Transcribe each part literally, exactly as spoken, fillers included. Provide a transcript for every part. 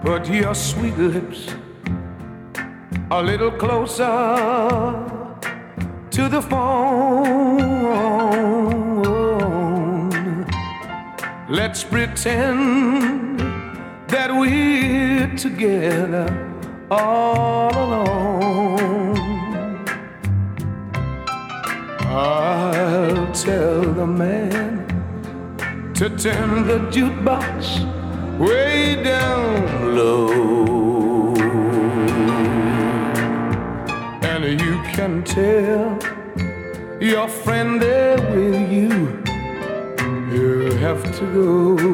Put your sweet lips a little closer to the phone. Let's pretend that we're together all alone. I'll tell the man to turn the jukebox way down low, and you can tell your friend there with you, you'll have to go.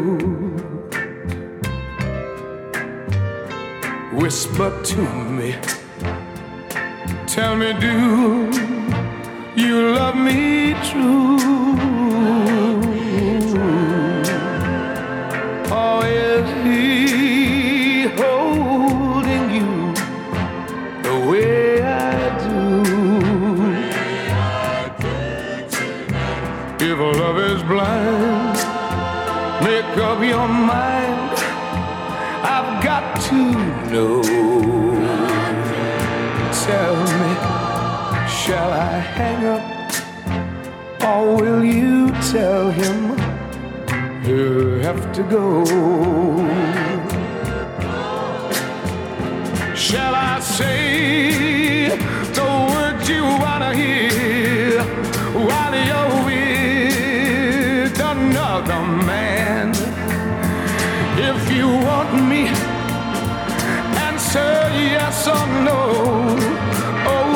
Whisper to me, tell me, do you love me true? Or is he holding you the way I do? If love is blind, make up your mind. I've got to know. Tell me, shall I hang up, or will you tell him he'll have to go? Shall I say the words you wanna hear while you're with another man? If you want me, answer yes or no. Oh,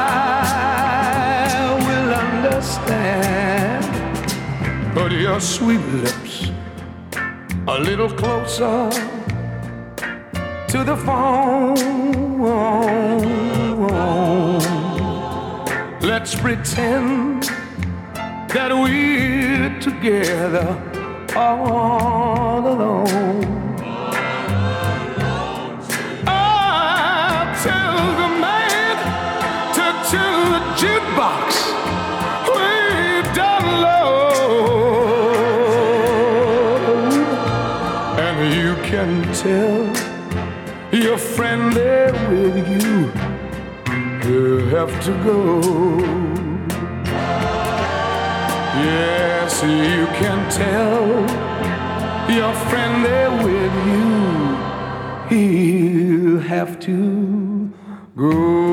I will understand. Put your sweet lips a little closer to the phone. Let's pretend that we're together all alone. I'll tell the man to turn the jukebox way down low, and you can tell your friend there with you, he'll have to go. Yes, you can tell your friend there with you, he'll have to go.